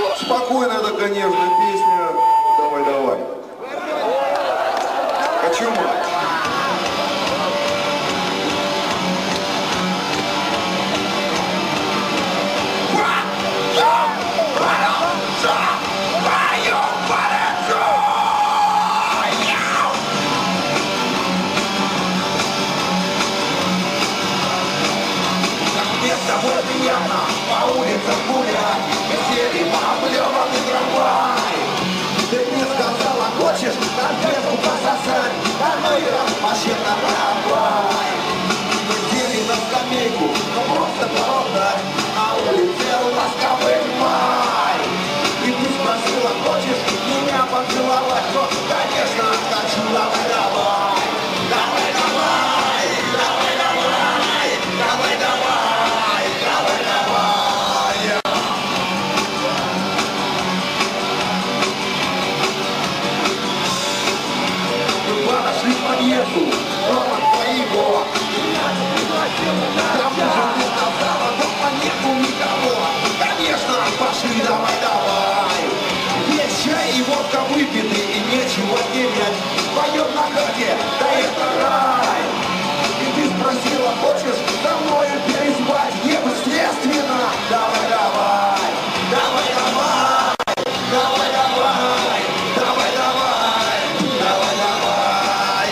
Спокойная такая нежная песня. Давай, давай. Хочу мать. Тобой приятно по улицам гулять, веселье, облеванный трамвай. Ты мне сказала, хочешь конфетку пососать, а ну и вообще на трамвай. Мы сели на скамейку, но просто поболтать, на улице ласковый май. И ты спросила, хочешь меня поцеловать, но, конечно, хочу, давай, давай. Давай, давай, давай, давай, давай, давай. Подошли к подъезду, роман твоего. Там уже ты сказала, дома нету никого. Конечно, пошли, давай, давай. Есть чай и водка выпиты, и нечего терять. Поет на хате, да это рай. И ты спросила, хочешь со мною переспать? Естественно, давай, давай, давай, давай, давай, давай, давай, давай, давай, давай.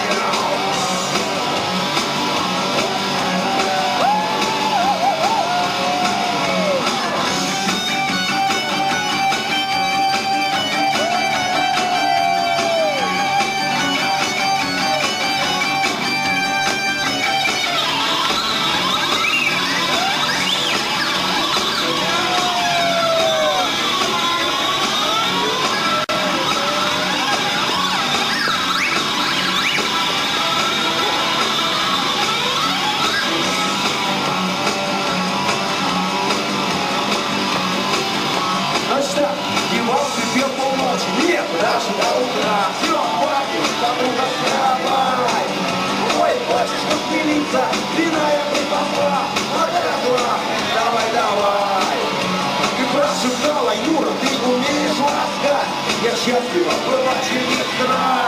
Нет, даже до утра. Все, хватит, подруга, вставай. Ой, хочешь распилиться? Вина я припасла. Отказла, давай, давай. Ты прошептала, Юра, ты умеешь ласкать. Я счастлива была через край.